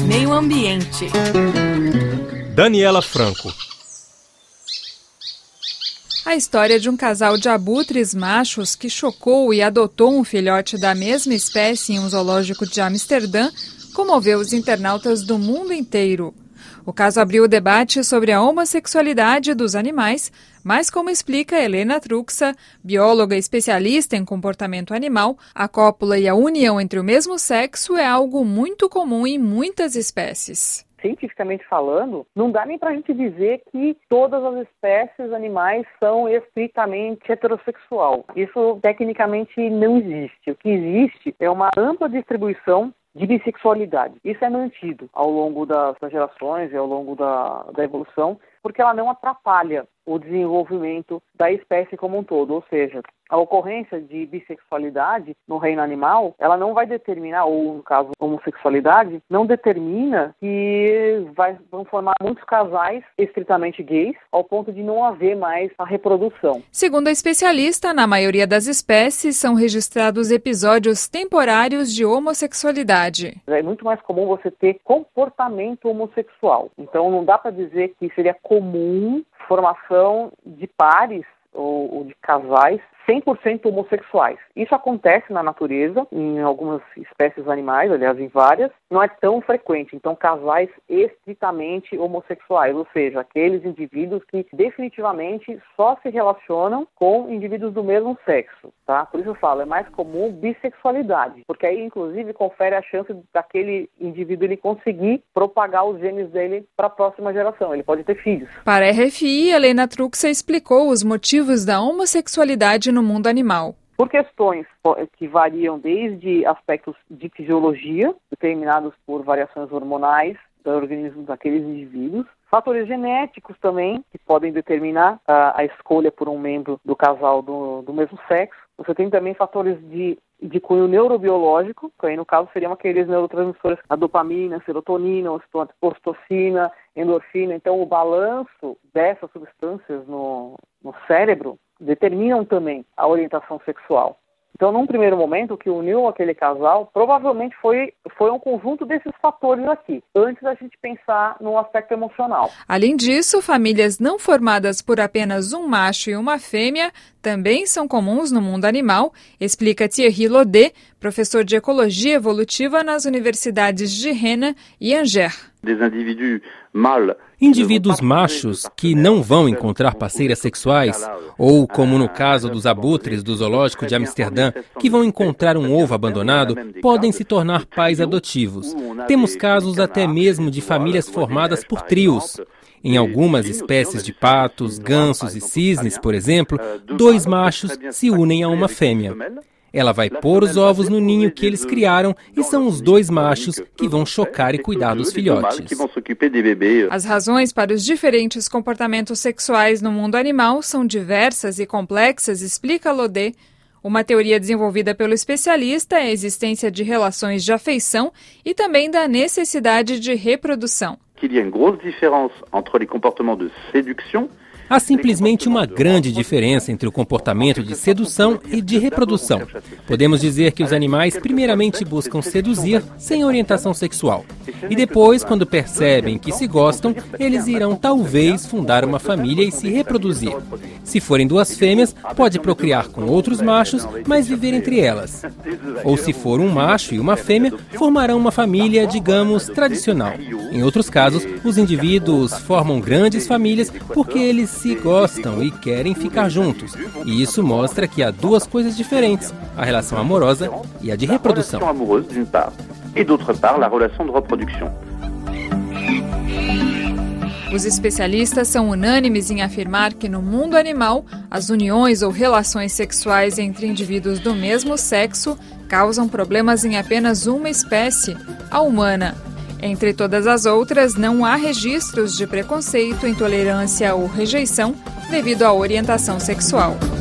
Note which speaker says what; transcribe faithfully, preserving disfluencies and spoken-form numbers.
Speaker 1: Meio Ambiente.
Speaker 2: Daniela Franco.
Speaker 3: A história de um casal de abutres machos que chocou e adotou um filhote da mesma espécie em um zoológico de Amsterdã comoveu os internautas do mundo inteiro. O caso abriu o debate sobre a homossexualidade dos animais, mas como explica Helena Truxa, bióloga especialista em comportamento animal, a cópula e a união entre o mesmo sexo é algo muito comum em muitas espécies.
Speaker 4: Cientificamente falando, não dá nem para a gente dizer que todas as espécies animais são estritamente heterossexual. Isso tecnicamente não existe. O que existe é uma ampla distribuição de bissexualidade. Isso é mantido ao longo das, das gerações e ao longo da, da evolução, porque ela não atrapalha o desenvolvimento da espécie como um todo. Ou seja, a ocorrência de bissexualidade no reino animal, ela não vai determinar, ou no caso homossexualidade, não determina que vai, vão formar muitos casais estritamente gays, ao ponto de não haver mais a reprodução.
Speaker 3: Segundo a especialista, na maioria das espécies são registrados episódios temporários de homossexualidade.
Speaker 4: É muito mais comum você ter comportamento homossexual. Então não dá para dizer que seria comum formação de pares ou, ou de casais cem por cento homossexuais. Isso acontece na natureza, em algumas espécies animais, aliás, em várias, não é tão frequente. Então, casais estritamente homossexuais, ou seja, aqueles indivíduos que definitivamente só se relacionam com indivíduos do mesmo sexo, tá? Por isso eu falo, é mais comum bissexualidade, porque aí, inclusive, confere a chance daquele indivíduo ele conseguir propagar os genes dele para a próxima geração. Ele pode ter filhos.
Speaker 3: Para a R F I, Helena Truxa explicou os motivos da homossexualidade no mundo animal.
Speaker 4: Por questões que variam desde aspectos de fisiologia, determinados por variações hormonais do organismo daqueles indivíduos, fatores genéticos também, que podem determinar a, a escolha por um membro do casal do, do mesmo sexo. Você tem também fatores de, de cunho neurobiológico, que aí no caso seriam aqueles neurotransmissores, a dopamina, a serotonina, a ocitocina, endorfina. Então o balanço dessas substâncias no, no cérebro determinam também a orientação sexual. Então, num primeiro momento, o que uniu aquele casal provavelmente foi, foi um conjunto desses fatores aqui, antes da gente pensar no aspecto emocional.
Speaker 3: Além disso, famílias não formadas por apenas um macho e uma fêmea também são comuns no mundo animal, explica Thierry Laudet, professor de Ecologia Evolutiva nas universidades de Rennes e Angers.
Speaker 2: Indivíduos machos que não vão encontrar parceiras sexuais, ou, como no caso dos abutres do zoológico de Amsterdã, que vão encontrar um ovo abandonado, podem se tornar pais adotivos. Temos casos até mesmo de famílias formadas por trios. Em algumas espécies de patos, gansos e cisnes, por exemplo, dois machos se unem a uma fêmea. Ela vai pôr os ovos no ninho que eles criaram e são os dois machos que vão chocar e cuidar dos filhotes.
Speaker 3: As razões para os diferentes comportamentos sexuais no mundo animal são diversas e complexas, explica Laudet. Uma teoria desenvolvida pelo especialista é a existência de relações de afeição e também da necessidade de reprodução.
Speaker 2: Há simplesmente uma grande diferença entre o comportamento de sedução e de reprodução. Podemos dizer que os animais primeiramente buscam seduzir sem orientação sexual. E depois, quando percebem que se gostam, eles irão talvez fundar uma família e se reproduzir. Se forem duas fêmeas, pode procriar com outros machos, mas viver entre elas. Ou se for um macho e uma fêmea, formarão uma família, digamos, tradicional. Em outros casos, os indivíduos formam grandes famílias porque eles se gostam e querem ficar juntos. E isso mostra que há duas coisas diferentes, a relação amorosa e a de reprodução.
Speaker 3: Os especialistas são unânimes em afirmar que no mundo animal, as uniões ou relações sexuais entre indivíduos do mesmo sexo causam problemas em apenas uma espécie, a humana. Entre todas as outras, não há registros de preconceito, intolerância ou rejeição devido à orientação sexual.